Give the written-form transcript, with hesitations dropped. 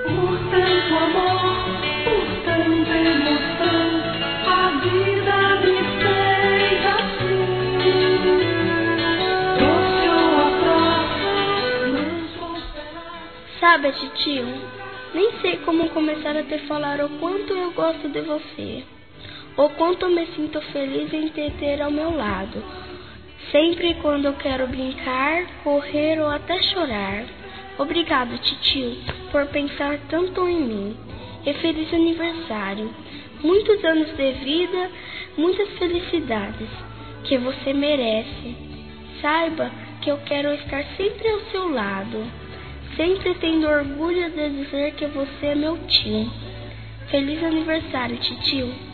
Por tanto amor, por tanta emoção, a vida me fez assim. Doce ou atroz, não vou esperar. Sabe, titio, nem sei como começar a te falar o quanto eu gosto de você. O quanto me sinto feliz em te ter ao meu lado. Sempre quando eu quero brincar, correr ou até chorar. Obrigado, titio, por pensar tanto em mim. E feliz aniversário. Muitos anos de vida, muitas felicidades que você merece. Saiba que eu quero estar sempre ao seu lado. Sempre tendo orgulho de dizer que você é meu tio. Feliz aniversário, titio.